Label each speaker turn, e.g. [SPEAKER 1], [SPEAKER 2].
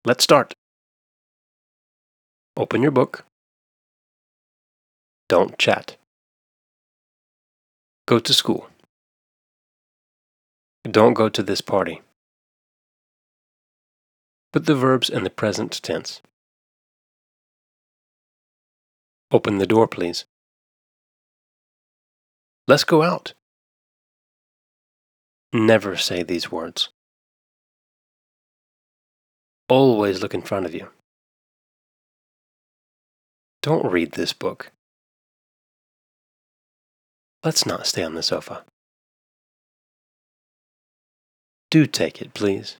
[SPEAKER 1] Let's start. Open your book. Don't chat. Go to school. Don't go to this party. Put the verbs in the present tense. Open the door, please. Let's go out. Never say these words. Always look in front of you. Don't read this book. Let's not stay on the sofa. Do take it, please.